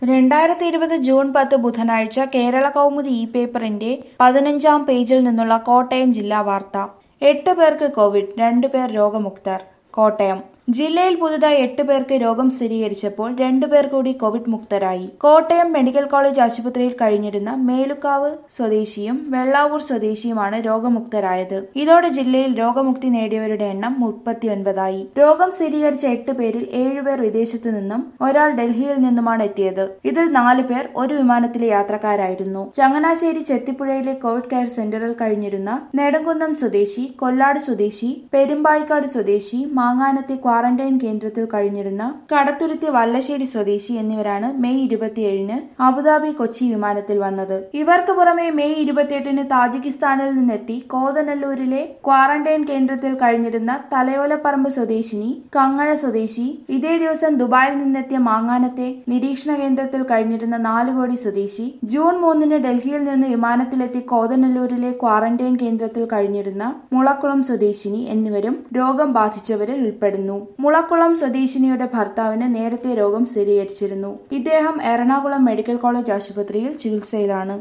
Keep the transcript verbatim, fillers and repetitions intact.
രണ്ടായിരത്തി ഇരുപത് ജൂൺ പത്ത് ബുധനാഴ്ച കേരള കൗമുദി ഇ പേപ്പറിന്റെ പതിനഞ്ചാം പേജിൽ നിന്നുള്ള കോട്ടയം ജില്ലാ വാർത്ത. എട്ട് പേർക്ക് കോവിഡ്, രണ്ടു പേർ രോഗമുക്തർ. കോട്ടയം ജില്ലയിൽ പുതുതായി എട്ട് പേർക്ക് രോഗം സ്ഥിരീകരിച്ചപ്പോൾ രണ്ടുപേർ കൂടി കോവിഡ് മുക്തരായി. കോട്ടയം മെഡിക്കൽ കോളേജ് ആശുപത്രിയിൽ കഴിഞ്ഞിരുന്ന മേലുകാവ് സ്വദേശിയും വെള്ളാവൂർ സ്വദേശിയുമാണ് രോഗമുക്തരായത്. ഇതോടെ ജില്ലയിൽ രോഗമുക്തി നേടിയവരുടെ എണ്ണം മുപ്പത്തിയൊൻപതായി. രോഗം സ്ഥിരീകരിച്ച എട്ട് പേരിൽ ഏഴുപേർ വിദേശത്തു നിന്നും ഒരാൾ ഡൽഹിയിൽ നിന്നുമാണ് എത്തിയത്. ഇതിൽ നാല് പേർ ഒരു വിമാനത്തിലെ യാത്രക്കാരായിരുന്നു. ചങ്ങനാശ്ശേരി ചെത്തിപ്പുഴയിലെ കോവിഡ് കെയർ സെന്ററിൽ കഴിഞ്ഞിരുന്ന നെടുങ്കുന്നം സ്വദേശി, കൊല്ലാട് സ്വദേശി, പെരുമ്പായിക്കാട് സ്വദേശി, മാങ്ങാനത്തെ ക്വാറന്റൈൻ കേന്ദ്രത്തിൽ കഴിഞ്ഞിരുന്ന കടത്തുരുത്തി വല്ലശ്ശേരി സ്വദേശി എന്നിവരാണ് മെയ് ഇരുപത്തിയേഴിന് അബുദാബി കൊച്ചി വിമാനത്തിൽ വന്നത്. ഇവർക്ക് പുറമെ മെയ് ഇരുപത്തിയെട്ടിന് താജിക്കിസ്ഥാനിൽ നിന്നെത്തി കോതനല്ലൂരിലെ ക്വാറന്റൈൻ കേന്ദ്രത്തിൽ കഴിഞ്ഞിരുന്ന തലയോലപ്പറമ്പ് സ്വദേശിനി, കങ്ങഴ സ്വദേശി, ഇതേ ദിവസം ദുബായിൽ നിന്നെത്തിയ മാങ്ങാനത്തെ നിരീക്ഷണ കേന്ദ്രത്തിൽ കഴിഞ്ഞിരുന്ന നാലുകോടി സ്വദേശി, ജൂൺ മൂന്നിന് ഡൽഹിയിൽ നിന്ന് വിമാനത്തിലെത്തി കോതനല്ലൂരിലെ ക്വാറന്റൈൻ കേന്ദ്രത്തിൽ കഴിഞ്ഞിരുന്ന മുളക്കുളം സ്വദേശിനി എന്നിവരും രോഗം ബാധിച്ചവരിൽ ഉൾപ്പെടുന്നു. മുളക്കുളം സ്വദേശിനിയുടെ ഭർത്താവിന് നേരത്തെ രോഗം സ്ഥിരീകരിച്ചിരുന്നു. ഇദ്ദേഹം എറണാകുളം മെഡിക്കൽ കോളേജ് ആശുപത്രിയിൽ ചികിത്സയിലാണ്.